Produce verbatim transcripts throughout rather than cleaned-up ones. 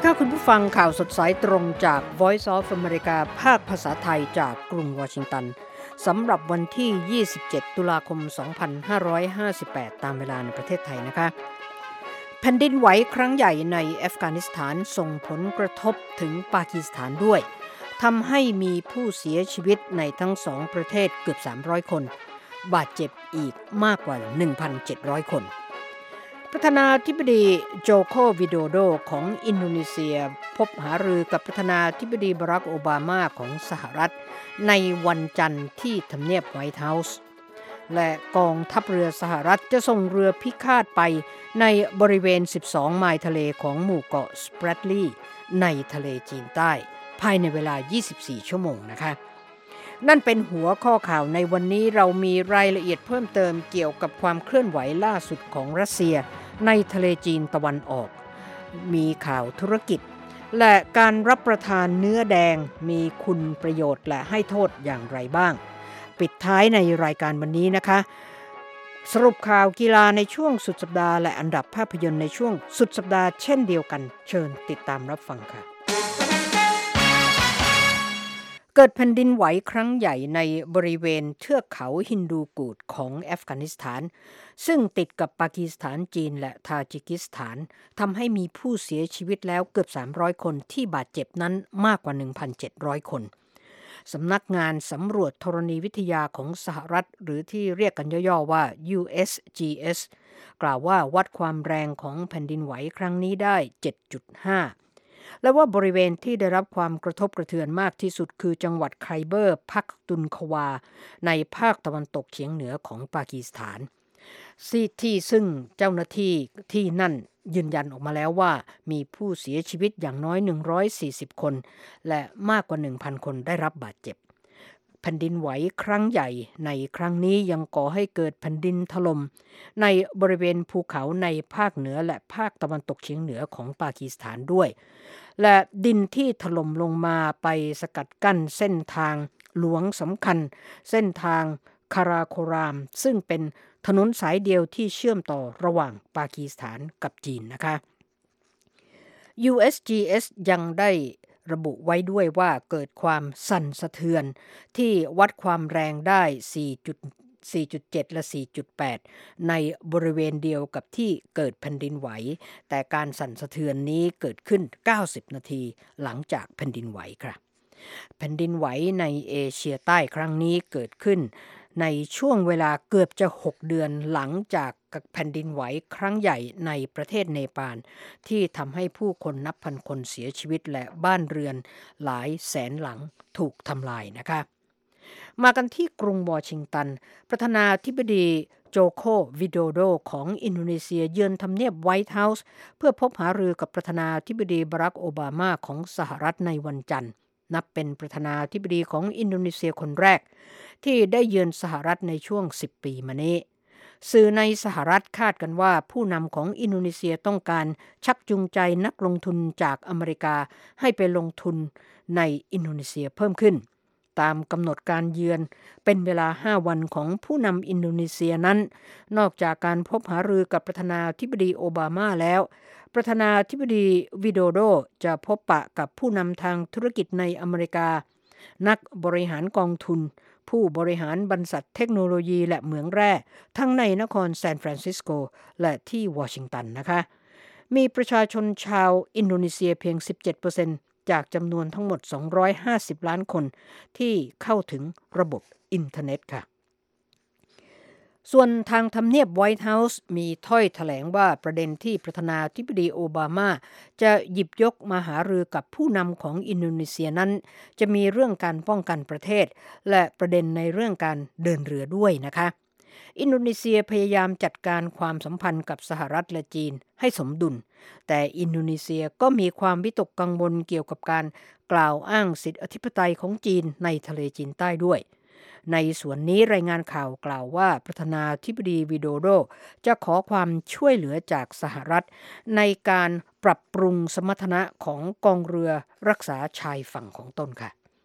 ค่ะคุณผู้ฟังข่าวสดสายตรงจาก Voice of America ภาคภาษาไทยจากกรุงวอชิงตันสำหรับวันที่ยี่สิบเจ็ดตุลาคมสองพันห้าร้อยห้าสิบแปดตามเวลาในประเทศไทยนะคะแผ่นดินไหวครั้งใหญ่ในอัฟกานิสถานส่งผลกระทบถึงปากีสถานด้วยทำให้มีผู้เสียชีวิตในทั้งสองประเทศเกือบสามร้อยคนบาดเจ็บอีกมากกว่า หนึ่งพันเจ็ดร้อย คนประธานาธิบดีโจโควิโดโดของอินโดนีเซียพบหารือกับประธานาธิบดีบารักโอบามาของสหรัฐในวันจันทร์ที่ทำเนียบไวท์เฮาส์และกองทัพเรือสหรัฐจะส่งเรือพิฆาตไปในบริเวณสิบสองไมล์ทะเลของหมู่เกาะสเปรดลีย์ในทะเลจีนใต้ภายในเวลายี่สิบสี่ชั่วโมงนะคะนั่นเป็นหัวข้อข่าวในวันนี้เรามีรายละเอียดเพิ่มเติมเกี่ยวกับความเคลื่อนไหวล่าสุดของรัสเซียในทะเลจีนตะวันออกมีข่าวธุรกิจและการรับประทานเนื้อแดงมีคุณประโยชน์และให้โทษอย่างไรบ้างปิดท้ายในรายการวันนี้นะคะสรุปข่าวกีฬาในช่วงสุดสัปดาห์และอันดับภาพยนตร์ในช่วงสุดสัปดาห์เช่นเดียวกันเชิญติดตามรับฟังค่ะเกิดแผ่นดินไหวครั้งใหญ่ในบริเวณเทือกเขาฮินดูกูดของอัฟกานิสถานซึ่งติดกับปากีสถานจีนและทาจิกิสถานทำให้มีผู้เสียชีวิตแล้วเกือบสามร้อยคนที่บาดเจ็บนั้นมากกว่า หนึ่งพันเจ็ดร้อย คนสำนักงานสำรวจธรณีวิทยาของสหรัฐหรือที่เรียกกันย่อๆว่า ยู เอส จี เอส กล่าวว่าวัดความแรงของแผ่นดินไหวครั้งนี้ได้ เจ็ดจุดห้าและว่าบริเวณที่ได้รับความกระทบกระเทือนมากที่สุดคือจังหวัดไคเบอร์พักตุนควาในภาคตะวันตกเฉียงเหนือของปากีสถานที่ซึ่งเจ้าหน้าที่ที่นั่นยืนยันออกมาแล้วว่ามีผู้เสียชีวิตอย่างน้อยหนึ่งร้อยสี่สิบคนและมากกว่า หนึ่งพัน คนได้รับบาดเจ็บแผ่นดินไหวครั้งใหญ่ในครั้งนี้ยังก่อให้เกิดแผ่นดินถล่มในบริเวณภูเขาในภาคเหนือและภาคตะวันตกเฉียงเหนือของปากีสถานด้วยและดินที่ถล่มลงมาไปสกัดกั้นเส้นทางหลวงสำคัญเส้นทางคาราโครามซึ่งเป็นถนนสายเดียวที่เชื่อมต่อระหว่างปากีสถานกับจีนนะคะ ยู เอส จี เอส ยังได้ระบุไว้ด้วยว่าเกิดความสั่นสะเทือนที่วัดความแรงได้ สี่จุดเจ็ด และ สี่จุดแปด ในบริเวณเดียวกับที่เกิดแผ่นดินไหวแต่การสั่นสะเทือนนี้เกิดขึ้นเก้าสิบนาทีหลังจากแผ่นดินไหวครับแผ่นดินไหวในเอเชียใต้ครั้งนี้เกิดขึ้นในช่วงเวลาเกือบจะหกเดือนหลังจากแผ่นดินไหวครั้งใหญ่ในประเทศเนปาลที่ทำให้ผู้คนนับพันคนเสียชีวิตและบ้านเรือนหลายแสนหลังถูกทำลายนะคะมากันที่กรุงวอชิงตันประธานาธิบดีโจโควิโดโดของอินโดนีเซียเยือนทำเนียบไวท์เฮาส์เพื่อพบหารือกับประธานาธิบดีบารักโอบามาของสหรัฐในวันจันทร์นับเป็นประธานาธิบดีของอินโดนีเซียคนแรกที่ได้เยือนสหรัฐในช่วงสิบปีมานี้สื่อในสหรัฐคาดกันว่าผู้นำของอินโดนีเซียต้องการชักจูงใจนักลงทุนจากอเมริกาให้ไปลงทุนในอินโดนีเซียเพิ่มขึ้นตามกำหนดการเยือนเป็นเวลาห้าวันของผู้นำอินโดนีเซียนั้นนอกจากการพบหารือกับประธานาธิบดีโอบามาแล้วประธานาธิบดีวิโดโดจะพบปะกับผู้นำทางธุรกิจในอเมริกานักบริหารกองทุนผู้บริหารบรรษัทเทคโนโลยีและเหมืองแร่ทั้งในนครซานฟรานซิสโกและที่วอชิงตันนะคะมีประชาชนชาวอินโดนีเซียเพียง สิบเจ็ดเปอร์เซ็นต์ จากจำนวนทั้งหมดสองร้อยห้าสิบล้านคนที่เข้าถึงระบบอินเทอร์เน็ตค่ะส่วนทางทำเนียบไวท์เฮาส์มีถ้อยแถลงว่าประเด็นที่ประธานาธิบดีโอบามาจะหยิบยกมาหารือกับผู้นำของอินโดนีเซียนั้นจะมีเรื่องการป้องกันประเทศและประเด็นในเรื่องการเดินเรือด้วยนะคะอินโดนีเซียพยายามจัดการความสัมพันธ์กับสหรัฐและจีนให้สมดุลแต่อินโดนีเซียก็มีความวิตกกังวลเกี่ยวกับการกล่าวอ้างสิทธิอธิปไตยของจีนในทะเลจีนใต้ด้วยในส่วนนี้รายงานข่าวกล่าวว่าประธานาธิบดีวิโดโดจะขอความช่วยเหลือจากสหรัฐในการปรับปรุงสมรรถนะของกองเรือรักษาชายฝั่งของตนค่ะ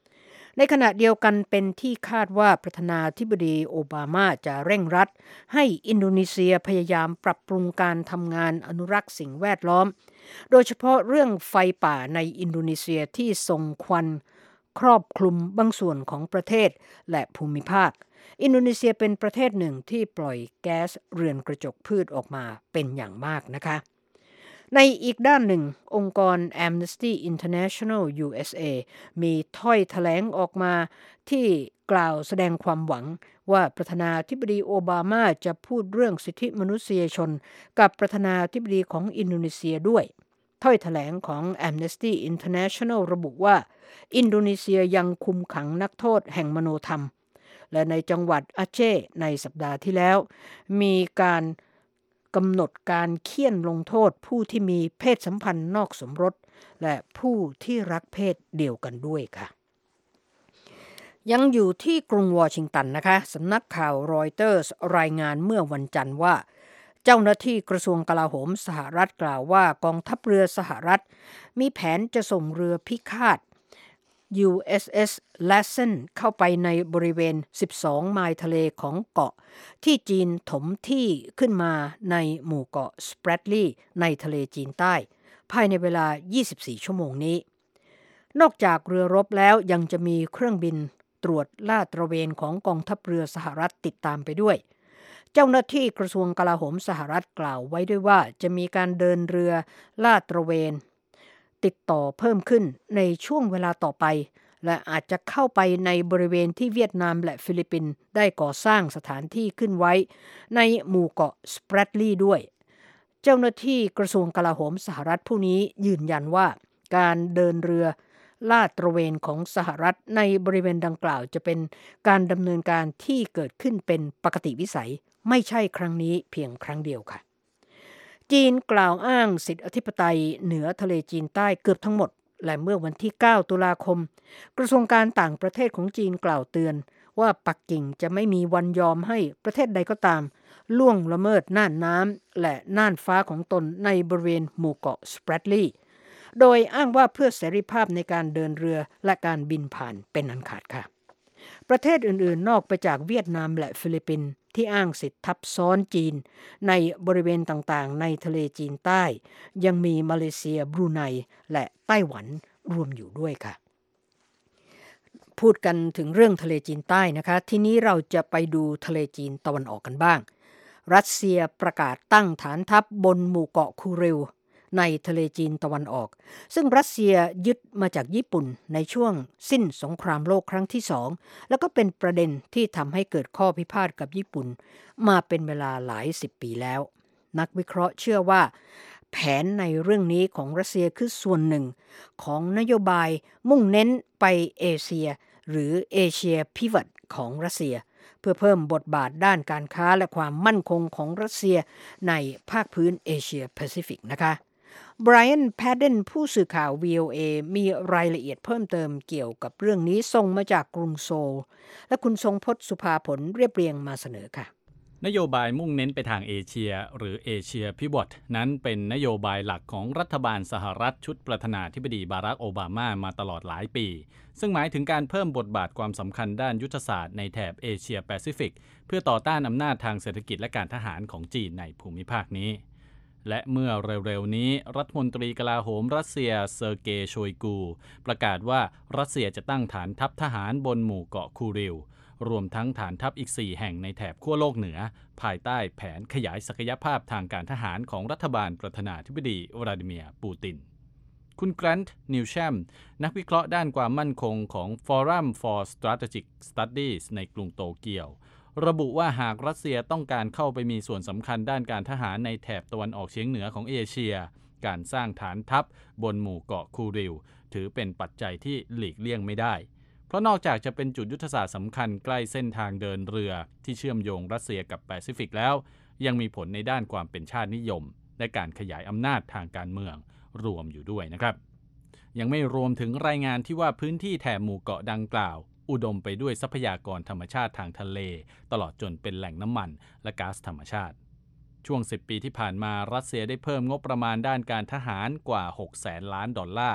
ในขณะเดียวกันเป็นที่คาดว่าประธานาธิบดีโอบามาจะเร่งรัดให้อินโดนีเซียพยายามปรับปรุงการทำงานอนุรักษ์สิ่งแวดล้อมโดยเฉพาะเรื่องไฟป่าในอินโดนีเซียที่ส่งควันครอบคลุมบางส่วนของประเทศและภูมิภาคอินโดนีเซียเป็นประเทศหนึ่งที่ปล่อยแก๊สเรือนกระจกพืชออกมาเป็นอย่างมากนะคะในอีกด้านหนึ่งองค์กร Amnesty International ยู เอส เอ มีถ้อยแถลงออกมาที่กล่าวแสดงความหวังว่าประธานาธิบดีโอบามาจะพูดเรื่องสิทธิมนุษยชนกับประธานาธิบดีของอินโดนีเซียด้วยถ้อยแถลงของ Amnesty International ระบุว่าอินโดนีเซียยังคุมขังนักโทษแห่งมโนธรรมและในจังหวัดอาเจในสัปดาห์ที่แล้วมีการกำหนดการเฆี่ยนลงโทษผู้ที่มีเพศสัมพันธ์นอกสมรสและผู้ที่รักเพศเดียวกันด้วยค่ะยังอยู่ที่กรุงวอชิงตันนะคะสำนักข่าวรอยเตอร์สรายงานเมื่อวันจันทร์ว่าเจ้าหน้าที่กระทรวงกลาโหมสหรัฐกล่าวว่ากองทัพเรือสหรัฐมีแผนจะส่งเรือพิฆาต ยู เอส เอส Lassen เข้าไปในบริเวณสิบสองไมล์ทะเลของเกาะที่จีนถมที่ขึ้นมาในหมู่เกาะ Spratly ในทะเลจีนใต้ภายในเวลายี่สิบสี่ชั่วโมงนี้นอกจากเรือรบแล้วยังจะมีเครื่องบินตรวจลาดตระเวนของกองทัพเรือสหรัฐติดตามไปด้วยเจ้าหน้าที่กระทรวงกลาโหมสหรัฐกล่าวไว้ด้วยว่าจะมีการเดินเรือลาดตระเวนติดต่อเพิ่มขึ้นในช่วงเวลาต่อไปและอาจจะเข้าไปในบริเวณที่เวียดนามและฟิลิปปินส์ได้ก่อสร้างสถานที่ขึ้นไว้ในหมู่เกาะสเปรดลีย์ด้วยเจ้าหน้าที่กระทรวงกลาโหมสหรัฐผู้นี้ยืนยันว่าการเดินเรือลาดตระเวนของสหรัฐในบริเวณดังกล่าวจะเป็นการดำเนินการที่เกิดขึ้นเป็นปกติวิสัยไม่ใช่ครั้งนี้เพียงครั้งเดียวค่ะจีนกล่าวอ้างสิทธิอธิปไตยเหนือทะเลจีนใต้เกือบทั้งหมดและเมื่อวันที่เก้าตุลาคมกระทรวงการต่างประเทศของจีนกล่าวเตือนว่าปักกิ่งจะไม่มีวันยอมให้ประเทศใดก็ตามล่วงละเมิดน่านน้ำและน่านฟ้าของตนในบริเวณหมู่เกาะสเปรดลีย์โดยอ้างว่าเพื่อเสรีภาพในการเดินเรือและการบินผ่านเป็นอันขาดค่ะประเทศอื่นๆนอกไปจากเวียดนามและฟิลิปปินส์ที่อ้างสิทธิทับซ้อนจีนในบริเวณต่างๆในทะเลจีนใต้ยังมีมาเลเซียบรูไนและไต้หวันรวมอยู่ด้วยค่ะพูดกันถึงเรื่องทะเลจีนใต้นะคะทีนี้เราจะไปดูทะเลจีนตะวันออกกันบ้างรัสเซียประกาศตั้งฐานทัพบนหมู่เกาะคูริลในทะเลจีนตะวันออกซึ่งรัสเซียยึดมาจากญี่ปุ่นในช่วงสิ้นสงครามโลกครั้งที่สองแล้วก็เป็นประเด็นที่ทำให้เกิดข้อพิพาทกับญี่ปุ่นมาเป็นเวลาหลายสิบปีแล้วนักวิเคราะห์เชื่อว่าแผนในเรื่องนี้ของรัสเซียคือส่วนหนึ่งของนโยบายมุ่งเน้นไปเอเชียหรือเอเชียพิวัตของรัสเซียเพื่อเพิ่มบทบาทด้านการค้าและความมั่นคงของรัสเซียในภาคพื้นเอเชียแปซิฟิกนะคะไบรอัน แพดเดนผู้สื่อข่าว วี โอ เอ มีรายละเอียดเพิ่มเติมเกี่ยวกับเรื่องนี้ส่งมาจากกรุงโซลและคุณทรงพจน์สุภาผลเรียบเรียงมาเสนอค่ะนโยบายมุ่งเน้นไปทางเอเชียหรือเอเชียพิวอตนั้นเป็นนโยบายหลักของรัฐบาลสหรัฐชุดประธานาธิบดีบารักโอบามามาตลอดหลายปีซึ่งหมายถึงการเพิ่มบทบาทความสำคัญด้านยุทธศาสตร์ในแถบเอเชียแปซิฟิกเพื่อต่อต้านอำนาจทางเศรษฐกิจและการทหารของจีนในภูมิภาคนี้และเมื่อเร็วๆนี้รัฐมนตรีกลาโหมรัสเซียเซอร์เกย์โชยกูประกาศว่ารัสเซียจะตั้งฐานทัพทหารบนหมู่เกาะคูริลรวมทั้งฐานทัพอีกสี่แห่งในแถบขั้วโลกเหนือภายใต้แผนขยายศักยภาพทางการทหารของรัฐบาลประธานาธิบดีวลาดิเมียร์ปูตินคุณแกรนท์ นิวแชมนักวิเคราะห์ด้านความมั่นคงของ Forum for Strategic Studies ในกรุงโตเกียวระบุว่าหากรัสเซียต้องการเข้าไปมีส่วนสำคัญด้านการทหารในแถบตะวันออกเฉียงเหนือของเอเชียการสร้างฐานทัพบนหมู่เกาะคูริลถือเป็นปัจจัยที่หลีกเลี่ยงไม่ได้เพราะนอกจากจะเป็นจุดยุทธศาสตร์สำคัญใกล้เส้นทางเดินเรือที่เชื่อมโยงรัสเซียกับแปซิฟิกแล้วยังมีผลในด้านความเป็นชาตินิยมและการขยายอำนาจทางการเมืองรวมอยู่ด้วยนะครับยังไม่รวมถึงรายงานที่ว่าพื้นที่แถบหมู่เกาะดังกล่าวอุดมไปด้วยทรัพยากรธรรมชาติทางทะเลตลอดจนเป็นแหล่งน้ำมันและก๊าซธรรมชาติช่วงสิบปีที่ผ่านมารัสเซียได้เพิ่มงบประมาณด้านการทหารกว่าหกแสนล้านดอลลาร์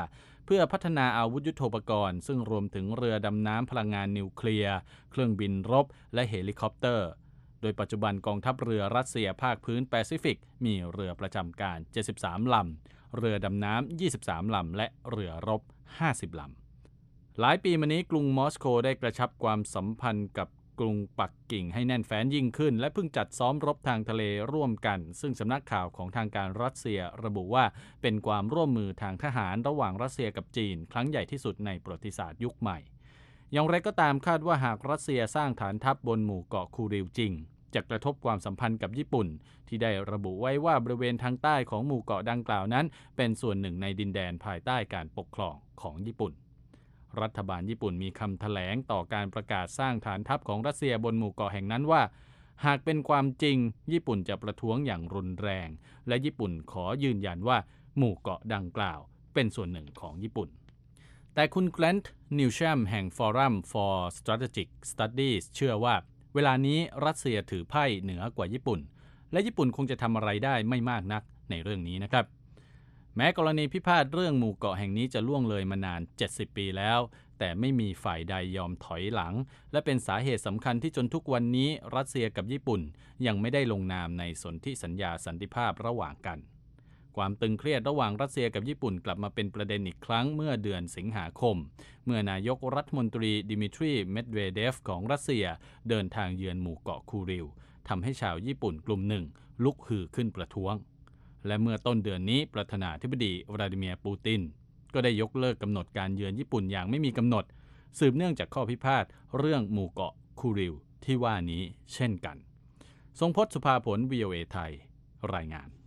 เพื่อพัฒนาอาวุธยุทโธปกรณ์ซึ่งรวมถึงเรือดำน้ำพลังงานนิวเคลียร์เครื่องบินรบและเฮลิคอปเตอร์โดยปัจจุบันกองทัพเรือรัสเซียภาคพื้นแปซิฟิกมีเรือประจำการเจ็ดสิบสามลำเรือดำน้ำยี่สิบสามลำและเรือรบห้าสิบลำหลายปีมานี้กรุงมอสโกได้กระชับความสัมพันธ์กับกรุงปักกิ่งให้แน่นแฟ้นยิ่งขึ้นและเพิ่งจัดซ้อมรบทางทะเลร่วมกันซึ่งสำนักข่าวของทางการรัสเซียระบุว่าเป็นความร่วมมือทางทหารระหว่างรัสเซียกับจีนครั้งใหญ่ที่สุดในประวัติศาสตร์ยุคใหม่อย่างไรก็ตามคาดว่าหากรัสเซียสร้างฐานทัพบนหมู่เกาะคูริลจริงจะกระทบความสัมพันธ์กับญี่ปุ่นที่ได้ระบุไว้ว่าบริเวณทางใต้ของหมู่เกาะดังกล่าวนั้นเป็นส่วนหนึ่งในดินแดนภายใต้การปกครองของญี่ปุ่นรัฐบาลญี่ปุ่นมีคำแถลงต่อการประกาศสร้างฐานทัพของรัสเซียบนหมู่เกาะแห่งนั้นว่าหากเป็นความจริงญี่ปุ่นจะประท้วงอย่างรุนแรงและญี่ปุ่นขอยืนยันว่าหมู่เกาะดังกล่าวเป็นส่วนหนึ่งของญี่ปุ่นแต่คุณแกลนต์นิวแชมแห่ง Forum for Strategic Studies เชื่อว่าเวลานี้รัสเซียถือไพ่เหนือกว่าญี่ปุ่นและญี่ปุ่นคงจะทำอะไรได้ไม่มากนักในเรื่องนี้นะครับแม้กรณีพิพาทเรื่องหมู่เกาะแห่งนี้จะล่วงเลยมานานเจ็ดสิบปีแล้วแต่ไม่มีฝ่ายใดยอมถอยหลังและเป็นสาเหตุสำคัญที่จนทุกวันนี้รัสเซียกับญี่ปุ่นยังไม่ได้ลงนามในสนธิสัญญาสันติภาพระหว่างกันความตึงเครียดระหว่างรัสเซียกับญี่ปุ่นกลับมาเป็นประเด็นอีกครั้งเมื่อเดือนสิงหาคมเมื่อนายกรัฐมนตรีดิมิทรีเมดเวเดฟของรัสเซียเดินทางเยือนหมู่เกาะคูริลทำให้ชาวญี่ปุ่นกลุ่มหนึ่งลุกฮือขึ้นประท้วงและเมื่อต้นเดือนนี้ประธานาธิบดีวลาดิเมียร์ปูตินก็ได้ยกเลิกกำหนดการเยือนญี่ปุ่นอย่างไม่มีกำหนดสืบเนื่องจากข้อพิพาทเรื่องหมู่เกาะคูริลที่ว่านี้เช่นกันทรงพจน์ สุภาผล วี โอ เอ ไทยรายงาน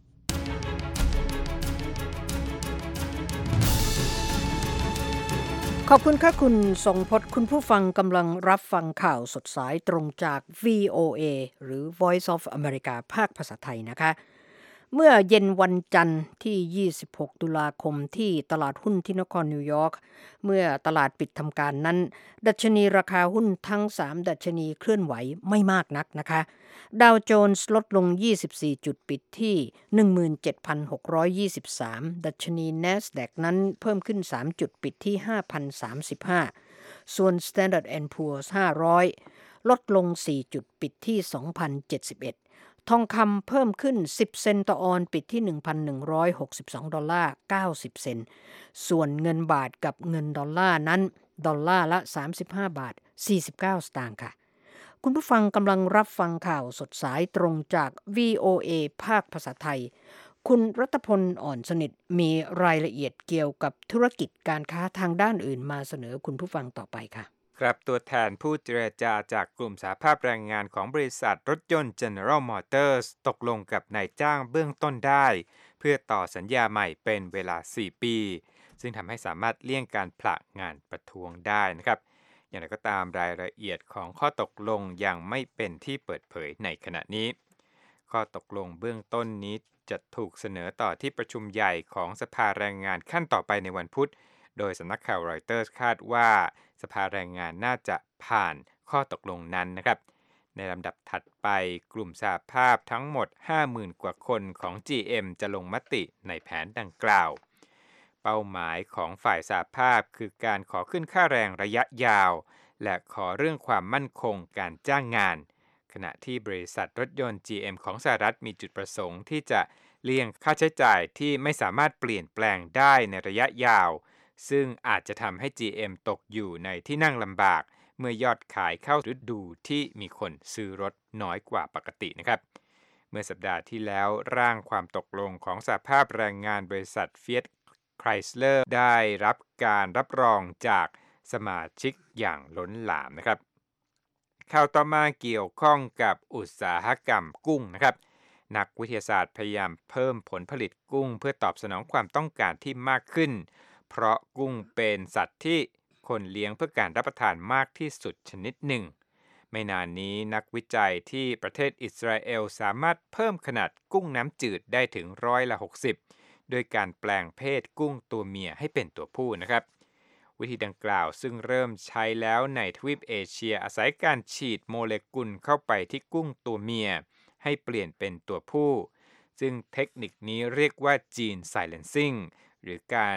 ขอบคุณค่ะคุณทรงพจน์คุณผู้ฟังกำลังรับฟังข่าวสดสายตรงจาก วี โอ เอ หรือ Voice of America ภาคภาษาไทยนะคะเมื่อเย็นวันจันทร์ที่ยี่สิบหกตุลาคมที่ตลาดหุ้นที่นครนิวยอร์กเมื่อตลาดปิดทำการนั้นดัชนีราคาหุ้นทั้งสามดัชนีเคลื่อนไหวไม่มากนักนะคะดาวโจนส์ลดลงยี่สิบสี่จุดปิดที่ หนึ่งหมื่นเจ็ดพันหกร้อยยี่สิบสาม ดัชนี NASDAQ นั้นเพิ่มขึ้นสามจุดปิดที่ ห้าพันสามสิบห้า ส่วน Standard แอนด์ Poor's ห้าร้อยลดลงสี่จุดปิดที่ สองพันเจ็ดสิบเอ็ดทองคำเพิ่มขึ้นสิบเซนต์ต่อออนซ์ปิดที่ หนึ่งพันหนึ่งร้อยหกสิบสองดอลลาร์เก้าสิบเซนต์ส่วนเงินบาทกับเงินดอลลาร์นั้นดอลลาร์ละสามสิบห้าบาทสี่สิบเก้าสตางค์ค่ะคุณผู้ฟังกำลังรับฟังข่าวสดสายตรงจาก วี โอ เอ ภาคภาษาไทยคุณรัตพลอ่อนสนิทมีรายละเอียดเกี่ยวกับธุรกิจการค้าทางด้านอื่นมาเสนอคุณผู้ฟังต่อไปค่ะครับตัวแทนผู้เจรจาจากกลุ่มสหภาพแรงงานของบริษัทรถยนต์ General Motors ตกลงกับนายจ้างเบื้องต้นได้เพื่อต่อสัญญาใหม่เป็นเวลาสี่ปีซึ่งทำให้สามารถเลี่ยงการผละงานประท้วงได้นะครับอย่างไรก็ตามรายละเอียดของข้อตกลงยังไม่เป็นที่เปิดเผยในขณะนี้ข้อตกลงเบื้องต้นนี้จะถูกเสนอต่อที่ประชุมใหญ่ของสภาแรงงานขั้นต่อไปในวันพุธโดยสำนักข่าวรอยเตอร์สคาดว่าสภาแรงงานน่าจะผ่านข้อตกลงนั้นนะครับในลำดับถัดไปกลุ่มสหภาพทั้งหมด ห้าหมื่น กว่าคนของ จี เอ็ม จะลงมติในแผนดังกล่าวเป้าหมายของฝ่ายสหภาพคือการขอขึ้นค่าแรงระยะยาวและขอเรื่องความมั่นคงการจ้างงานขณะที่บริษัทรถยนต์ จี เอ็ม ของสหรัฐมีจุดประสงค์ที่จะเลี่ยงค่าใช้จ่ายที่ไม่สามารถเปลี่ยนแปลงได้ในระยะยาวซึ่งอาจจะทำให้ จี เอ็ม ตกอยู่ในที่นั่งลำบากเมื่อยอดขายเข้าฤดูที่มีคนซื้อรถน้อยกว่าปกตินะครับเมื่อสัปดาห์ที่แล้วร่างความตกลงของสหภาพแรงงานบริษัท Fiat Chrysler ได้รับการรับรองจากสมาชิกอย่างล้นหลามนะครับข่าวต่อมาเกี่ยวข้องกับอุตสาหกรรมกุ้งนะครับนักวิทยาศาสตร์พยายามเพิ่มผลผลิตกุ้งเพื่อตอบสนองความต้องการที่มากขึ้นเพราะกุ้งเป็นสัตว์ที่คนเลี้ยงเพื่อการรับประทานมากที่สุดชนิดหนึ่งไม่นานนี้นักวิจัยที่ประเทศอิสราเอลสามารถเพิ่มขนาดกุ้งน้ำจืดได้ถึงร้อยละหกสิบโดยการแปลงเพศกุ้งตัวเมียให้เป็นตัวผู้นะครับวิธีดังกล่าวซึ่งเริ่มใช้แล้วในทวีปเอเชียอาศัยการฉีดโมเลกุลเข้าไปที่กุ้งตัวเมียให้เปลี่ยนเป็นตัวผู้ซึ่งเทคนิคนี้เรียกว่า Gene Silencing หรือการ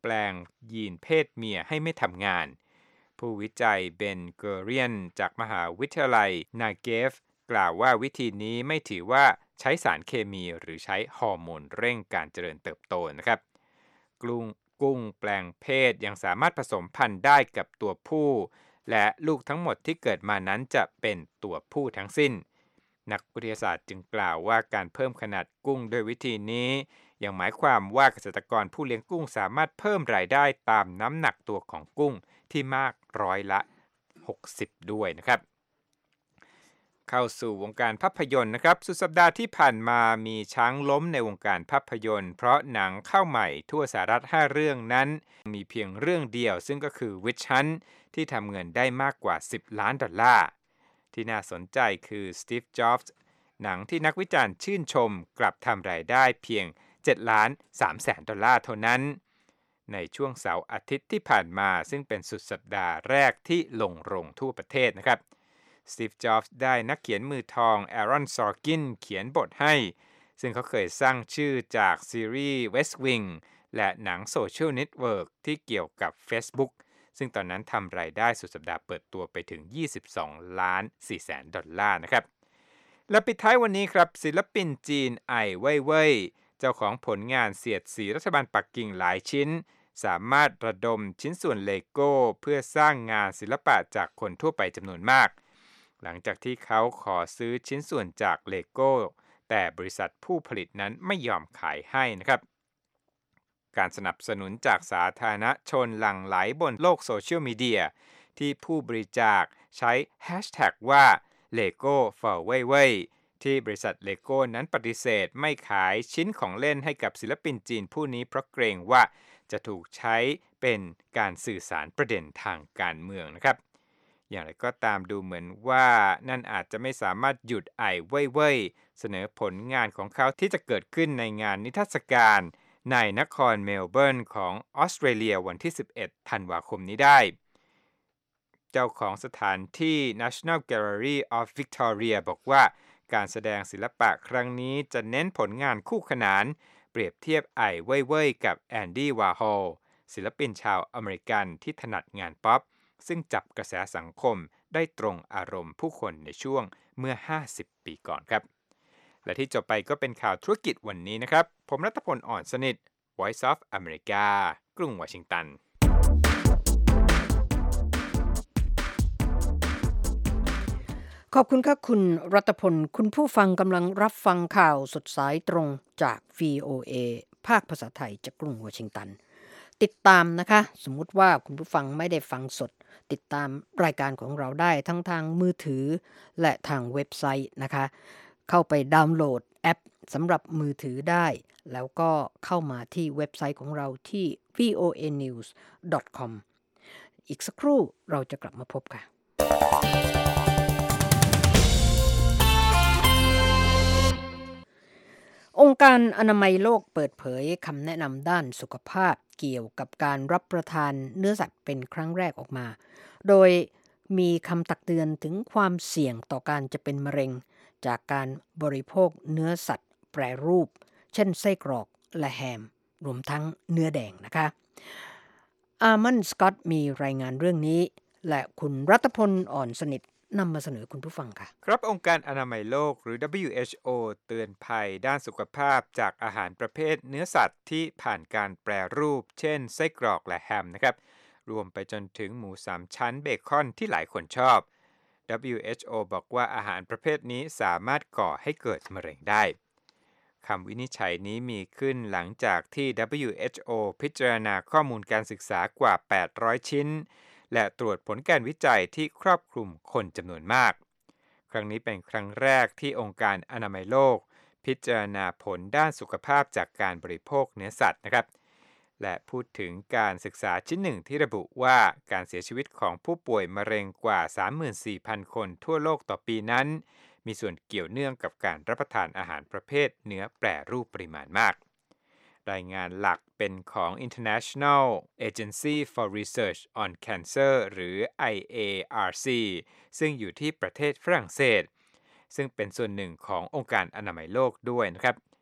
แปลงยีนเพศเมียให้ไม่ทำงานผู้วิจัยเบนเกอเรียนจากมหาวิทยาลัยนาเกฟกล่าวว่าวิธีนี้ไม่ถือว่าใช้สารเคมีหรือใช้ฮอร์โมนเร่งการเจริญเติบโตนะครับกุ้งกุ้งแปลงเพศยังสามารถผสมพันธุ์ได้กับตัวผู้และลูกทั้งหมดที่เกิดมานั้นจะเป็นตัวผู้ทั้งสิ้นนักวิทยาศาสตร์จึงกล่าวว่าการเพิ่มขนาดกุ้งโดยวิธีนี้ยังหมายความว่าเกษตรกรผู้เลี้ยงกุ้งสามารถเพิ่มรายได้ตามน้ำหนักตัวของกุ้งที่มากร้อยละหกสิบด้วยนะครับเข้าสู่วงการภาพยนตร์นะครับสุดสัปดาห์ที่ผ่านมามีช้างล้มในวงการภาพยนตร์เพราะหนังเข้าใหม่ทั่วสหรัฐห้าเรื่องนั้นมีเพียงเรื่องเดียวซึ่งก็คือ Witch Hunt ที่ทำเงินได้มากกว่าสิบล้านดอลลาร์ที่น่าสนใจคือ Steve Jobs หนังที่นักวิจารณ์ชื่นชมกลับทำรายได้เพียงเจ็ดล้านสามแสนดอลลาร์เท่านั้นในช่วงเสาร์อาทิตย์ที่ผ่านมาซึ่งเป็นสุดสัปดาห์แรกที่ลงโรงทั่วประเทศนะครับสตีฟ จ็อบส์ได้นักเขียนมือทองแอรอนซอร์กินเขียนบทให้ซึ่งเขาเคยสร้างชื่อจากซีรีส์ West Wing และหนัง Social Network ที่เกี่ยวกับ Facebook ซึ่งตอนนั้นทำรายได้สุดสัปดาห์เปิดตัวไปถึงยี่สิบสองล้านสี่แสนดอลลาร์นะครับและปิดท้ายวันนี้ครับศิลปินจีนไอเว่ยเว่ยเจ้าของผลงานเสียดสีรัฐบาลปักกิ่งหลายชิ้นสามารถระดมชิ้นส่วนเลโก้เพื่อสร้างงานศิลปะจากคนทั่วไปจำนวนมากหลังจากที่เขาขอซื้อชิ้นส่วนจากเลโก้แต่บริษัทผู้ผลิตนั้นไม่ยอมขายให้นะครับการสนับสนุนจากสาธารณชนหลั่งไหลบนโลกโซเชียลมีเดียที่ผู้บริจาคใช้แฮชแท็กว่า Lego for เว่ยเว่ยที่บริษัทเลโก้นั้นปฏิเสธไม่ขายชิ้นของเล่นให้กับศิลปินจีนผู้นี้เพราะเกรงว่าจะถูกใช้เป็นการสื่อสารประเด็นทางการเมืองนะครับอย่างไรก็ตามดูเหมือนว่านั่นอาจจะไม่สามารถหยุดไอเว่ยเว่ยเสนอผลงานของเขาที่จะเกิดขึ้นในงานนิทรรศการในนครเมลเบิร์นของออสเตรเลียวันที่สิบเอ็ดธันวาคมนี้ได้เจ้าของสถานที่ National Gallery of Victoria บอกว่าการแสดงศิลปะครั้งนี้จะเน้นผลงานคู่ขนานเปรียบเทียบไอเว่ยเว่ยกับแอนดี้วาร์ฮอลศิลปินชาวอเมริกันที่ถนัดงานป๊อปซึ่งจับกระแสสังคมได้ตรงอารมณ์ผู้คนในช่วงเมื่อห้าสิบปีก่อนครับและที่จบไปก็เป็นข่าวธุรกิจวันนี้นะครับผมรัตพลอ่อนสนิท Voice of America กรุงวอชิงตันขอบคุณค่ะคุณรัตพลคุณผู้ฟังกำลังรับฟังข่าวสดสายตรงจาก วี โอ เอ ภาคภาษาไทยจากกรุงวอชิงตันติดตามนะคะสมมุติว่าคุณผู้ฟังไม่ได้ฟังสดติดตามรายการของเราได้ทั้งทางมือถือและทางเว็บไซต์นะคะเข้าไปดาวน์โหลดแอปสำหรับมือถือได้แล้วก็เข้ามาที่เว็บไซต์ของเราที่ วี โอ เอ นิวส์ ดอท คอม อีกสักครู่เราจะกลับมาพบค่ะองค์การอนามัยโลกเปิดเผยคำแนะนำด้านสุขภาพเกี่ยวกับการรับประทานเนื้อสัตว์เป็นครั้งแรกออกมาโดยมีคำตักเตือนถึงความเสี่ยงต่อการจะเป็นมะเร็งจากการบริโภคเนื้อสัตว์แปรรูปเช่นไส้กรอกและแฮมรวมทั้งเนื้อแดงนะคะอาร์มันสกอตมีรายงานเรื่องนี้และคุณรัตพลอ่อนสนิทนำมาเสนอคุณผู้ฟังค่ะครับองค์การอนามัยโลกหรือ ดับเบิลยู เอช โอ เตือนภัยด้านสุขภาพจากอาหารประเภทเนื้อสัตว์ที่ผ่านการแปรรูปเช่นไส้กรอกและแฮมนะครับรวมไปจนถึงหมูสามชั้นเบคอนที่หลายคนชอบ ดับเบิลยู เอช โอ บอกว่าอาหารประเภทนี้สามารถก่อให้เกิดมะเร็งได้คำวินิจฉัยนี้มีขึ้นหลังจากที่ ดับเบิลยู เอช โอ พิจารณาข้อมูลการศึกษากว่าแปดร้อยชิ้นและตรวจผลการวิจัยที่ครอบคลุมคนจำนวนมากครั้งนี้เป็นครั้งแรกที่องค์การอนามัยโลกพิจารณาผลด้านสุขภาพจากการบริโภคเนื้อสัตว์นะครับและพูดถึงการศึกษาชิ้นหนึ่งที่ระบุว่าการเสียชีวิตของผู้ป่วยมะเร็งกว่า สามหมื่นสี่พัน คนทั่วโลกต่อปีนั้นมีส่วนเกี่ยวเนื่องกับการรับประทานอาหารประเภทเนื้อแปรรูปปริมาณมากรายงานหลักเป็นของ International Agency for Research on Cancer หรือ ไอ เอ อาร์ ซี ซึ่งอยู่ที่ประเทศฝรั่งเศสซึ่งเป็นส่วนหนึ่งขององค์การอนามัยโลกด้วยนะครับ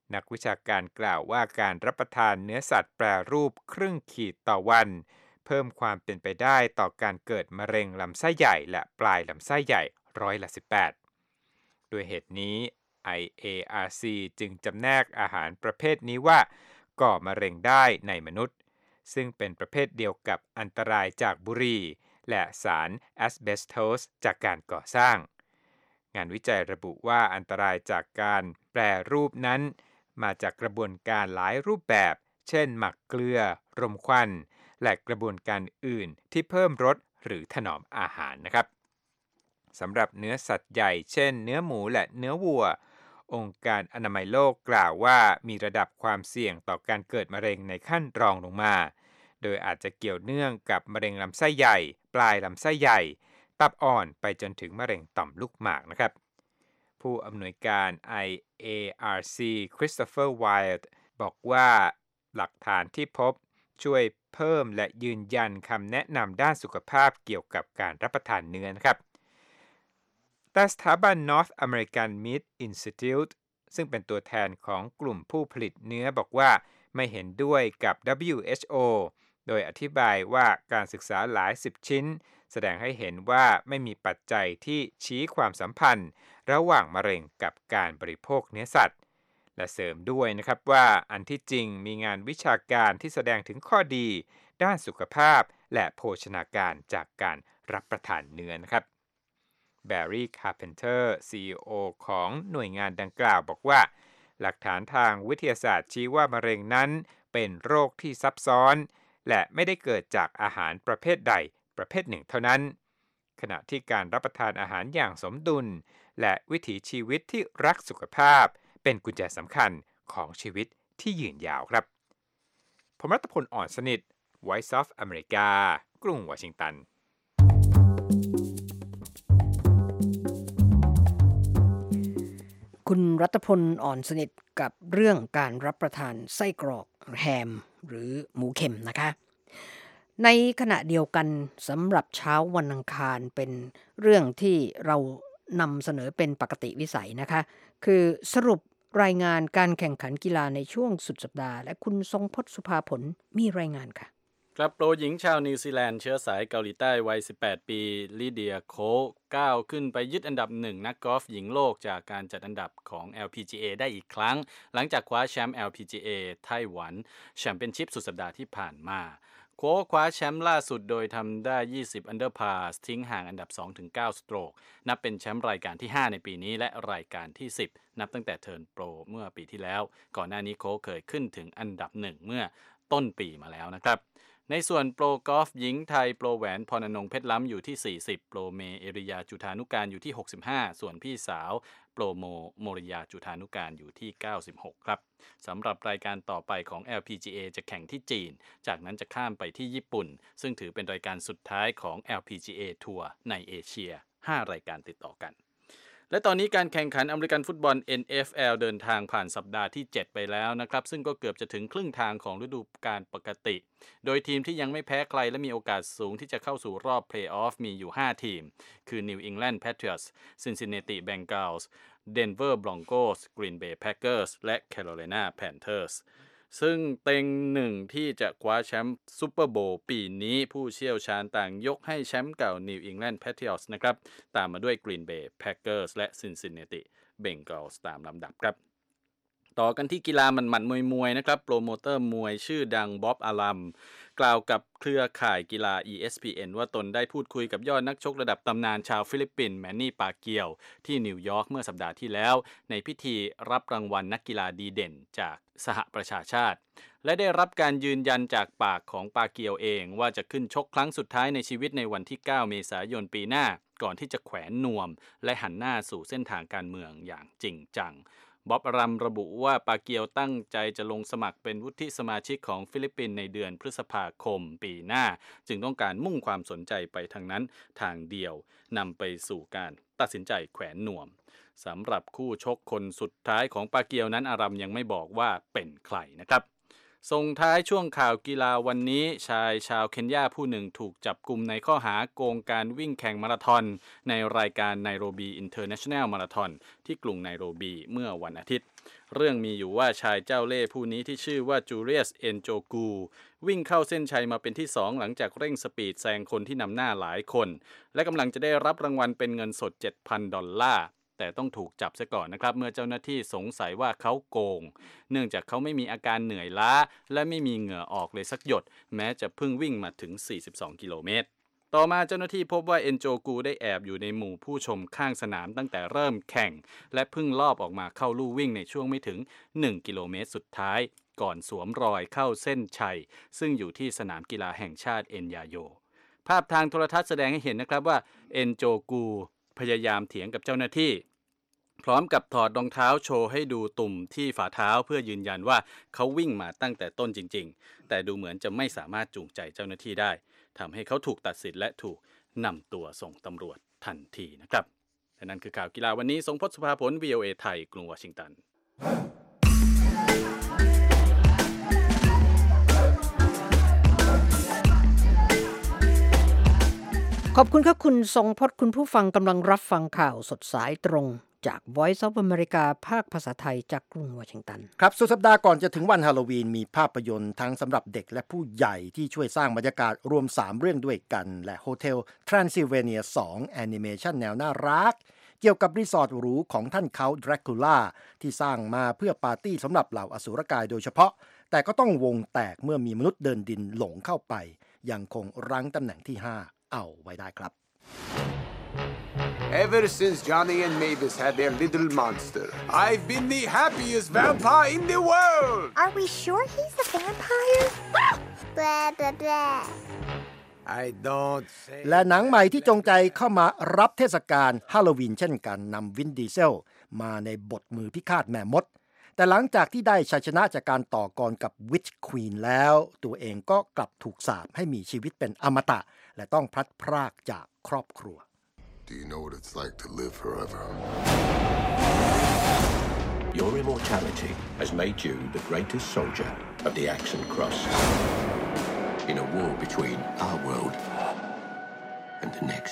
นักวิชาการกล่าวว่าการรับประทานเนื้อสัตว์แปรรูปครึ่งขีดต่อวันเพิ่มความเป็นไปได้ต่อการเกิดมะเร็งลำไส้ใหญ่และปลายลำไส้ใหญ่ร้อยละสิบแปดด้วยเหตุนี้ ไอ เอ อาร์ ซี จึงจำแนกอาหารประเภทนี้ว่าก่อมะเร็งได้ในมนุษย์ซึ่งเป็นประเภทเดียวกับอันตรายจากบุหรี่และสารแอสเบสโตสจากการก่อสร้างงานวิจัยระบุว่าอันตรายจากการแปรรูปนั้นมาจากกระบวนการหลายรูปแบบเช่นหมักเกลือรมควันและกระบวนการอื่นที่เพิ่มรสหรือถนอมอาหารนะครับสำหรับเนื้อสัตว์ใหญ่เช่นเนื้อหมูและเนื้อวัวองค์การอนามัยโลกกล่าวว่ามีระดับความเสี่ยงต่อการเกิดมะเร็งในขั้นรองลงมาโดยอาจจะเกี่ยวเนื่องกับมะเร็งลำไส้ใหญ่ปลายลำไส้ใหญ่ตับอ่อนไปจนถึงมะเร็งต่อมลูกหมากนะครับผู้อำนวยการ ไอ เอ อาร์ ซี Christopher Wild บอกว่าหลักฐานที่พบช่วยเพิ่มและยืนยันคำแนะนำด้านสุขภาพเกี่ยวกับการรับประทานเนื้อนะครับแต่สถาบัน North American Meat Institute ซึ่งเป็นตัวแทนของกลุ่มผู้ผลิตเนื้อบอกว่าไม่เห็นด้วยกับ ดับเบิลยู เอช โอ โดยอธิบายว่าการศึกษาหลายสิบชิ้นแสดงให้เห็นว่าไม่มีปัจจัยที่ชี้ความสัมพันธ์ระหว่างมะเร็งกับการบริโภคเนื้อสัตว์และเสริมด้วยนะครับว่าอันที่จริงมีงานวิชาการที่แสดงถึงข้อดีด้านสุขภาพและโภชนาการจากการรับประทานเนื้อนะครับแบร์รี่ คาร์เพนเตอร์ ซี อี โอ ของหน่วยงานดังกล่าวบอกว่าหลักฐานทางวิทยาศาสตร์ชี้ว่ามะเร็งนั้นเป็นโรคที่ซับซ้อนและไม่ได้เกิดจากอาหารประเภทใดประเภทหนึ่งเท่านั้นขณะที่การรับประทานอาหารอย่างสมดุลและวิถีชีวิตที่รักสุขภาพเป็นกุญแจสำคัญของชีวิตที่ยืนยาวครับผมรัตพล อ่อนสนิท Voice of America กรุงวอชิงตันคุณรัตพล อ่อนสนิทกับเรื่องการรับประทานไส้กรอกแฮมหรือหมูเค็มนะคะในขณะเดียวกันสำหรับเช้าวันอังคารเป็นเรื่องที่เรานำเสนอเป็นปกติวิสัยนะคะคือสรุปรายงานการแข่งขันกีฬาในช่วงสุดสัปดาห์และคุณทรงพจน์สุภาผลมีรายงานค่ะครับโปรหญิงชาวนิวซีแลนด์เชื้อสายเกาหลีใต้วัยสิบแปดปีลิเดียโคก้าวขึ้นไปยึดอันดับหนึ่งนักกอล์ฟหญิงโลกจากการจัดอันดับของ แอล พี จี เอ ได้อีกครั้งหลังจากคว้าแชมป์ แอล พี จี เอ ไต้หวันแชมเปี้ยนชิพสุดสัปดาห์ที่ผ่านมาโคคว้าแชมป์ล่าสุดโดยทำได้ยี่สิบอันเดอร์พาสทิ้งห่างอันดับ สองถึงเก้า สโตรกนับเป็นแชมป์รายการที่ห้าในปีนี้และรายการที่สิบนับตั้งแต่เทิร์นโปรเมื่อปีที่แล้วก่อนหน้านี้โคเคยขึ้นถึงอันดับหนึ่งเมื่อต้นปีมาแล้วนะครับในส่วนโปรกอล์ฟหญิงไทยโปรแหวนพรณรงค์เพชรล้ำอยู่ที่สี่สิบโปรเมเอริยาจุฑานุการอยู่ที่หกสิบห้าส่วนพี่สาวโปรโมโมริยาจุฑานุการอยู่ที่เก้าสิบหกครับสำหรับรายการต่อไปของ แอล พี จี เอ จะแข่งที่จีนจากนั้นจะข้ามไปที่ญี่ปุ่นซึ่งถือเป็นรายการสุดท้ายของ แอล พี จี เอ ทัวร์ในเอเชียห้ารายการติดต่อกันและตอนนี้การแข่งขันอเมริกันฟุตบอล เอ็น เอฟ แอล เดินทางผ่านสัปดาห์ที่เจ็ดไปแล้วนะครับซึ่งก็เกือบจะถึงครึ่งทางของฤดูกาลปกติโดยทีมที่ยังไม่แพ้ใครและมีโอกาสสูงที่จะเข้าสู่รอบเพลย์ออฟมีอยู่ห้าทีมคือ New England Patriots Cincinnati Bengals Denver Broncos Green Bay Packers และ Carolina Panthersซึ่งเต็งหนึ่งที่จะคว้าแชมป์ซูเปอร์โบว์ปีนี้ผู้เชี่ยวชาญต่างยกให้แชมป์เก่า New England Patriots นะครับตามมาด้วย Green Bay Packers และ Cincinnati Bengals ตามลำดับครับต่อกันที่กีฬามันหมัดมวยๆนะครับโปรโมเตอร์มวยชื่อดังบ๊อบอารัมกล่าวกับเครือข่ายกีฬา อี เอส พี เอ็น ว่าตนได้พูดคุยกับยอดนักชกระดับตำนานชาวฟิลิปปินส์แมนนี่ปาเกียวที่นิวยอร์กเมื่อสัปดาห์ที่แล้วในพิธีรับรางวัลนักกีฬาดีเด่นจากสหประชาชาติและได้รับการยืนยันจากปากของปาเกียวเองว่าจะขึ้นชกครั้งสุดท้ายในชีวิตในวันที่เก้าเมษายนปีหน้าก่อนที่จะแขวนนวมและหันหน้าสู่เส้นทางการเมืองอย่างจริงจังบ๊อบอารัมระบุว่าปาเกียวตั้งใจจะลงสมัครเป็นวุฒิสมาชิกของฟิลิปปินส์ในเดือนพฤษภาคมปีหน้าจึงต้องการมุ่งความสนใจไปทางนั้นทางเดียวนำไปสู่การตัดสินใจแขวนนวมสำหรับคู่ชกคนสุดท้ายของปาเกียวนั้นอารัมยังไม่บอกว่าเป็นใครนะครับส่งท้ายช่วงข่าวกีฬาวันนี้ชายชาวเคนยาผู้หนึ่งถูกจับกุมในข้อหาโกงการวิ่งแข่งมาราธอนในรายการไนโรบีอินเตอร์เนชั่นแนลมาราธอนที่กรุงไนโรบีเมื่อวันอาทิตย์เรื่องมีอยู่ว่าชายเจ้าเล่ห์ผู้นี้ที่ชื่อว่าจูเลียสเอนโจกูวิ่งเข้าเส้นชัยมาเป็นที่สองหลังจากเร่งสปีดแซงคนที่นำหน้าหลายคนและกำลังจะได้รับรางวัลเป็นเงินสด เจ็ดพัน ดอลลาร์แต่ต้องถูกจับซะก่อนนะครับเมื่อเจ้าหน้าที่สงสัยว่าเขาโกงเนื่องจากเขาไม่มีอาการเหนื่อยล้าและไม่มีเหงื่อออกเลยสักหยดแม้จะเพิ่งวิ่งมาถึงสี่สิบสองกิโลเมตรต่อมาเจ้าหน้าที่พบว่าเอนโจกูได้แอบอยู่ในหมู่ผู้ชมข้างสนามตั้งแต่เริ่มแข่งและเพิ่งลอบออกมาเข้าลู่วิ่งในช่วงไม่ถึงหนึ่งกิโลเมตรสุดท้ายก่อนสวมรอยเข้าเส้นชัยซึ่งอยู่ที่สนามกีฬาแห่งชาติเอ็นยาโยภาพทางโทรทัศน์แสดงให้เห็นนะครับว่าเอนโจกูพยายามเถียงกับเจ้าหน้าที่พร้อมกับถอดรองเท้าโชว์ให้ดูตุ่มที่ฝ่าเท้าเพื่อยืนยันว่าเขาวิ่งมาตั้งแต่ต้นจริงๆแต่ดูเหมือนจะไม่สามารถจูงใจเจ้าหน้าที่ได้ทำให้เขาถูกตัดสินและถูกนำตัวส่งตำรวจทันทีนะครับและนั่นคือข่าวกีฬาวันนี้ทรงพจน์ สุภาผล วี โอ เอ ไทยกรุงวอชิงตันขอบคุณครับคุณทรงพจน์คุณผู้ฟังกำลังรับฟังข่าวสดสายตรงจาก Voice of America ภาคภาษาไทยจากกรุงวอชิงตันครับสุดสัปดาห์ก่อนจะถึงวันฮาโลวีนมีภาพยนตร์ทั้งสำหรับเด็กและผู้ใหญ่ที่ช่วยสร้างบรรยากาศรวมสามเรื่องด้วยกันและ Hotel Transylvania สองแอนิเมชันแนวน่ารักเกี่ยวกับรีสอร์ทหรูของท่านเค้าดรากูล่าที่สร้างมาเพื่อปาร์ตี้สำหรับเหล่าอสูรกายโดยเฉพาะแต่ก็ต้องวงแตกเมื่อมีมนุษย์เดินดินหลงเข้าไปยังคงรั้งตำแหน่งที่ห้าเอาไว้ได้ครับ Ever since Johnny and Mavis had their little monster, I've been the happiest vampire in the world. Are we sure he's a vampire? Blah, blah, blah. I don't say. และหนังใหม่ที่จงใจเข้ามารับเทศกาลฮาโลวีนเช่นกันนำวินดีเซลมาในบทมือพิฆาตแม่มดแต่หลังจากที่ได้ชัยชนะจากการต่อกรกับวิชควีนแล้วตัวเองก็กลับถูกสาปให้มีชีวิตเป็นอมตะและต้องพลัดพรากจากครอบครัว Do you know what it's like to live forever? Your immortality has made you the greatest soldier of the Action Cross in a war between our world and the next.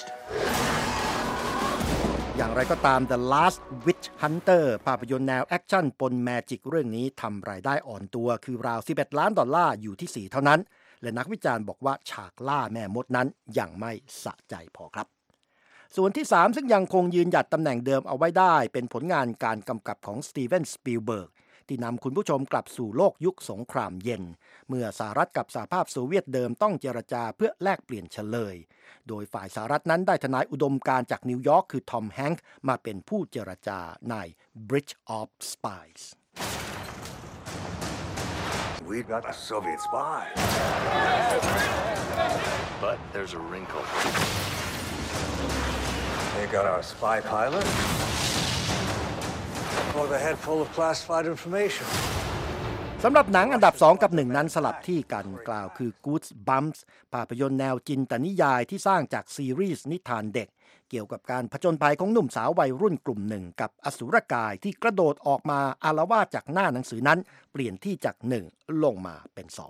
อย่างไรก็ตาม The Last Witch Hunter ภาพยนตร์แนวแอคชั่นปนแมจิกเรื่องนี้ทำรายได้อ่อนตัวคือราวสิบเอ็ดล้านดอลลาร์อยู่ที่สี่เท่านั้นและนักวิจารณ์บอกว่าฉากล่าแม่มดนั้นยังไม่สะใจพอครับส่วนที่สามซึ่งยังคงยืนหยัดตำแหน่งเดิมเอาไว้ได้เป็นผลงานการกำกับของสตีเวนสปีลเบิร์กที่นำคุณผู้ชมกลับสู่โลกยุคสงครามเย็นเมื่อสหรัฐกับสหภาพโซเวียตเดิมต้องเจรจาเพื่อแลกเปลี่ยนเฉลยโดยฝ่ายสหรัฐนั้นได้ทนายอุดมการณ์จากนิวยอร์กคือทอมแฮงค์มาเป็นผู้เจรจาใน Bridge of Spies We got a Soviet spy. But there's a wrinkle. They got our spy pilot or the head full of classified information. สำหรับหนังอันดับสองกับหนึ่งนั้นสลับที่กันกล่าวคือ Goosebumps ภาพยนตร์แนวจินตนิยายที่สร้างจากซีรีส์นิทานเด็กเกี่ยวกับการผจญภัยของหนุ่มสาววัยรุ่นกลุ่มหนึ่งกับอสูรกายที่กระโดดออกมาอาละวาดจากหน้าหนังสือนั้นเปลี่ยนที่จากหนึ่งลงมาเป็นสอง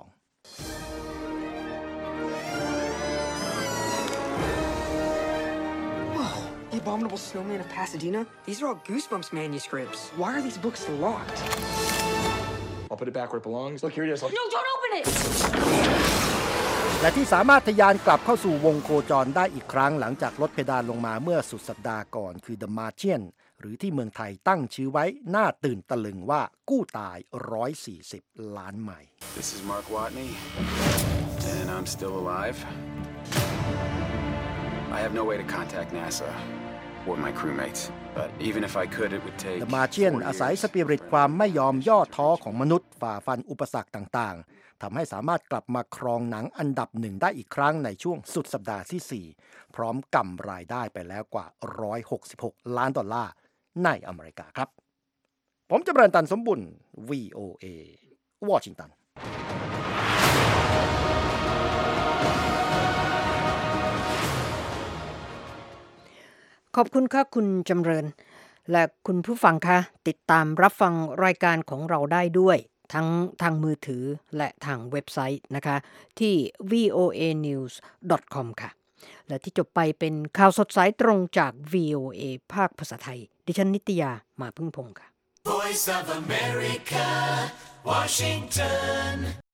Whoa, the Abominable Snowman of Pasadena? These are all Goosebumps manuscripts. Why are these books locked? I'll put it back where it belongs. Look, here it is. No, don't open it! และที่สามารถทะยานกลับเข้าสู่วงโคจรได้อีกครั้งหลังจากลดเพดานลงมาเมื่อสุดสัปดาห์ก่อนคือ The Martian หรือที่เมืองไทยตั้งชื่อไว้น่าตื่นตะลึงว่ากู้ตายหนึ่งร้อยสี่สิบล้านไมล์ This is Mark Watney, and I'm still alive. I have no way to contact NASA or my crewmates, but even if I could, it would take. The Martian อาศัยสปิริตความไม่ยอมย่อท้อของมนุษย์ฝ่าฟันอุปสรรคต่างๆทำให้สามารถกลับมาครองหนังอันดับหนึ่งได้อีกครั้งในช่วงสุดสัปดาห์ที่สี่พร้อมกำรายได้ไปแล้วกว่าหนึ่งร้อยหกสิบหกล้านดอลลาร์ในอเมริกาครับผมจำเริญตันสมบุญ วี โอ เอ วอชิงตันขอบคุณค่ะคุณจำเริญและคุณผู้ฟังคะติดตามรับฟังรายการของเราได้ด้วยทั้งทางมือถือและทางเว็บไซต์นะคะที่ วี โอ เอ นิวส์ ดอท คอม ค่ะและที่จบไปเป็นข่าวสดสายตรงจาก วี โอ เอ ภาคภาษาไทยดิฉันนิตยามาพึ่งพงษ์ค่ะ Voice of America, Washington